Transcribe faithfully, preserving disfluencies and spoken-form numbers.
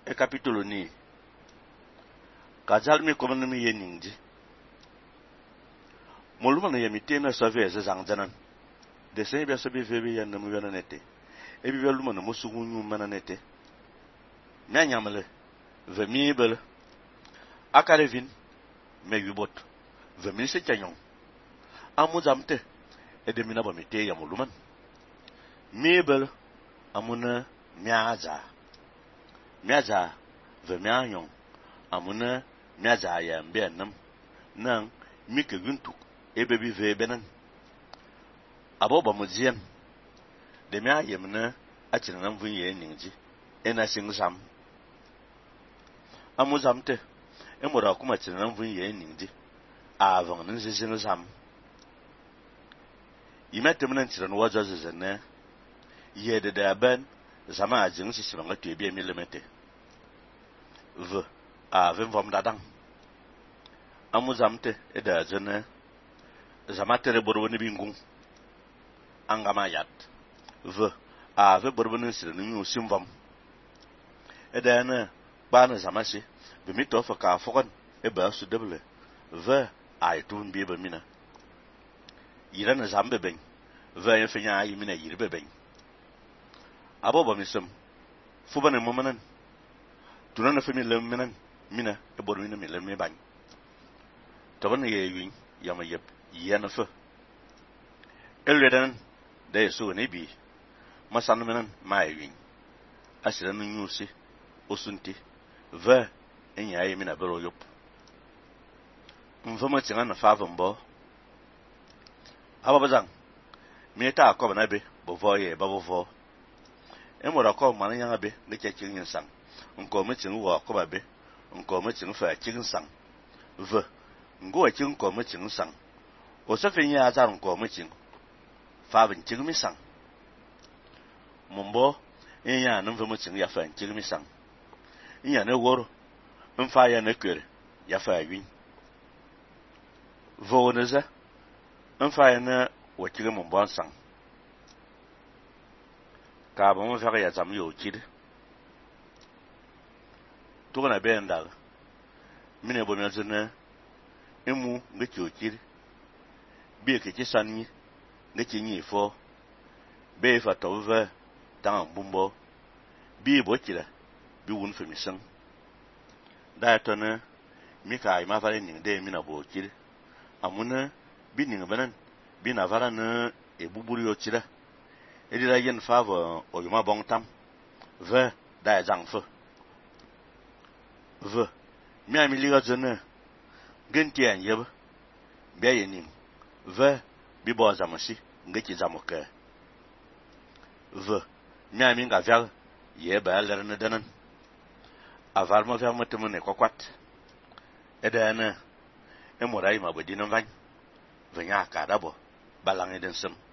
e capítulo ni kazal mi komna mi yeningji moluma na yamite na save ze zangzanan de se be so be vebe yan na mu yana nete e bi beluma na musugu nyu mana nete nya nyamale ve mi bel akarevin me yubot ve mi se chanyon amuzamte e de mina ba mite ya moluman mi bel amuna miaza miaza ve mianyon amuna miaza ya mbenam nan mike guntu ebe bi ve benan aboba muzian de mia yemna achina nan vun ye ningji ena singsam amuzamte emora kuma china nan vun ye ningji avon nan singsam yimetem nan chira no wajo zezene yede da ben zama ajin sisi banga to ebi milimeter v a vem vom dadang amuzamte eda zene zama tere borwoni bingung angama yat v a ve borwoni sire ni usimvam eda na bana zama si be mito fa ka fokon e ba su double v a itun bi be mina yira na zambe ben v en fenya yi mina yirbe ben aboba misem fubane momanan tunana fami lemmenan mina e borwini mi lemme ban tabana ye yin yama yeb yana fa elredan da yeso ne bi masan menan mai yin asiran nyusi osunti va enya yi mina bero yop mfama tinga na favon bo ababazan mi ta akoba na be bo voye babo emora ko man yanga be ne chekin yin sang nko metin wo ko ba be nko metin fa kin sang v ngo kin ko metin sang o so fin ya za nko metin fa bin kin mi sang mumbo enya nan fa metin ya fa kin mi sang nya ne woro mfa ya ne kwere ya fa yin vo ne za mfa ya na wo kin mumbo sang ka ba mo fa ya zam yo kid to na be ndal mine bo mi zene emu ngeti o kid bi ke ki sanni ngeti ni fo be fa to ve tan bumbo bi bo kila bi won fe mi san da to ne mi ka ai ma fa ni de mi na bo kid amuna bi ni ngaban bi na vara ne e buburi o kida edi la yen favor o yuma bon tam ve da zang fo ve mi ami liga zene genti an yeb be yenim ve bi bo zamosi ngeki zamoke ve mi ami nga vel ye ba ler ne danan aval mo fermo temo ne kokwat edana e morai ma bodi no van ve nya ka dabo balang eden sem